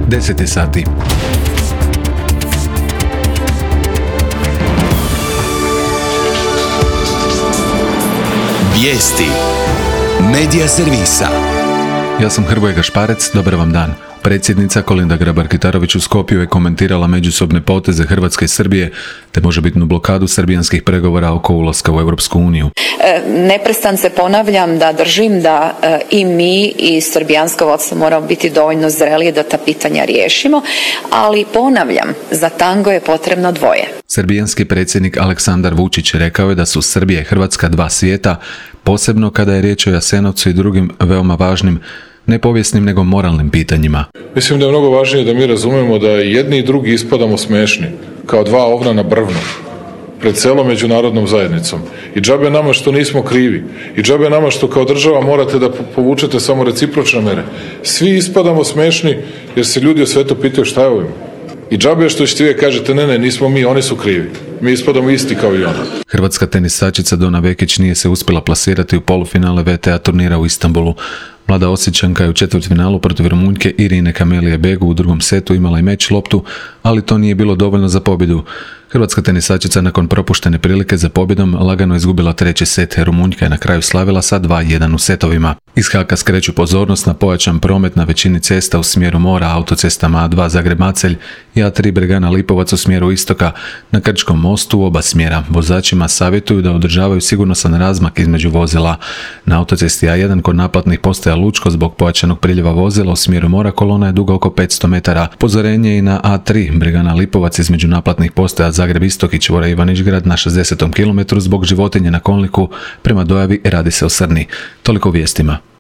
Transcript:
10 sati. Vijesti Medija servisa. Ja sam Hrvoje Gašparec, dobar vam dan. Predsjednica Kolinda Grabar-Kitarović u Skopju je komentirala međusobne poteze Hrvatske i Srbije te možebitnu blokadu srbijanskih pregovora oko ulaska u Europsku uniju. Neprestan se ponavljam da držim da i mi i srbijansko vodstvo moramo biti dovoljno zreli da ta pitanja riješimo, ali ponavljam, za tango je potrebno dvoje. Srbijanski predsjednik Aleksandar Vučić rekao je da su Srbija i Hrvatska dva svijeta, posebno kada je riječ o Jasenovcu i drugim veoma važnim, ne povijesnim nego moralnim pitanjima. Mislim da je mnogo važnije da mi razumemo da jedni i drugi ispadamo smešni, kao dva ovna na brvnu, pred celom međunarodnom zajednicom. I džabe nama što nismo krivi. I džabe nama što kao država morate da povučete samo recipročne mere. Svi ispadamo smešni jer se ljudi u svetu pitaju šta je ovim. I džabe što ćete vi kažete ne, nismo mi, oni su krivi. Mi ispadamo isti kao i ona. Hrvatska tenisačica Dona Vekić nije se uspjela plasirati u polufinale VTA turnira u Istanbulu. Mlada Osječanka je u četvrtfinalu protiv Rumunjke Irine Camelia Begu u drugom setu imala i meč loptu, ali to nije bilo dovoljno za pobjedu. Hrvatska tenisačica nakon propuštene prilike za pobjedom lagano izgubila treći set. Rumunjka je na kraju slavila sa 2:1 u setovima. Iz Haka skreću pozornost na pojačan promet na većini cesta u smjeru mora, autocestama A2 Zagreb-Macelj i A3 Bregana Lipovac u smjeru istoka. Na Krčkom mostu u oba smjera vozačima savjetuju da održavaju sigurnosan razmak između vozila. Na autocesti A1 kod naplatnih postaja Lučko zbog pojačanog priljeva vozila u smjeru mora kolona je duga oko 500 metara. Upozorenje i na A3 Bregana Lipovac između naplatnih postaja Zagreb Istok i čvora Ivanić-Grad na 60. km zbog životinje na kolniku, prema dojavi radi se o srni. Toliko u vijestima.